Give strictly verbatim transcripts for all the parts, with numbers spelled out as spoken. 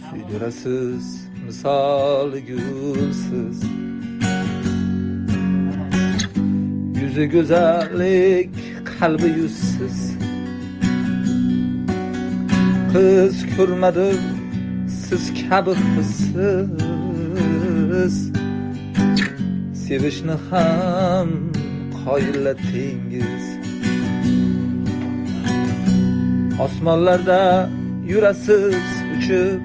Suydirasiz misoli gulsiz, yüzü go'zallik, qalbi yuzsiz. Qiz ko'rmadim siz kabi hissiz, sevishni ham qoyillatdingiz. Osmonlarda yurasiz uchib,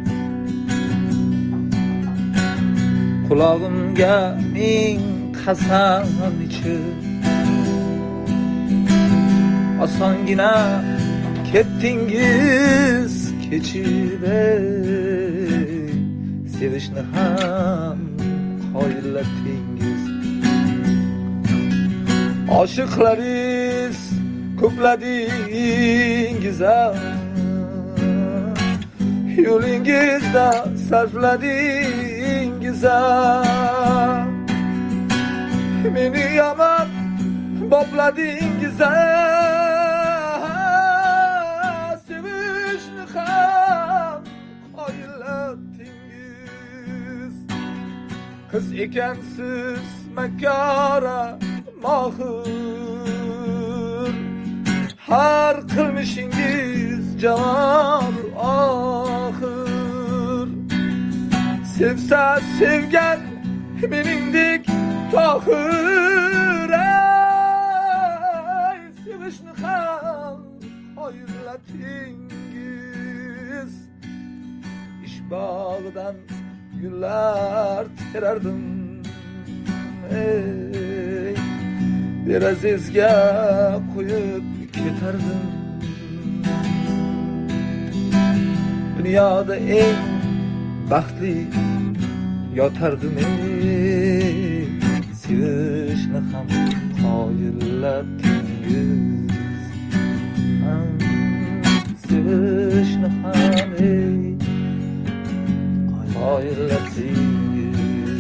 qulog'imga ming qasam ichib. Osongina ketdingiz kechib, sevishni ham qoyillatdingiz. Oshiqlaringiz ko'pladingiz, yo'lingizda sarfladingiz. Meni yomon bopladingiz, sevishni ham qoyillatdingiz. Qiz ekansiz makora mohir, har qilmishingiz javob oxir. Sevsa sevgan meningdek tohir, ay sevishni ham qoyillatdingiz. Ish bog'idan gullar terardim, ey derazizga qo'yib ketardim. Dunyoda eng baxtli yotardim, ey sevishni ham qoyillatdingiz. Sevishni ham ey qoyillatdingiz.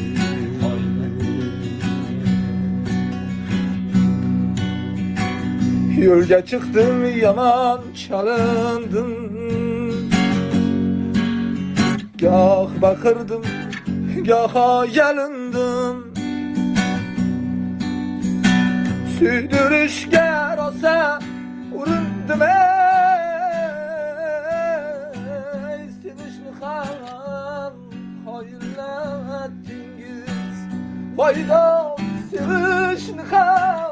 Yo'lga chiqdim, yomon chalindim, goh baqirdim, goho yalindim. Suydirishga rosa urindim, ey sevishni ham qoyillatdingiz. Voydon sevishni ham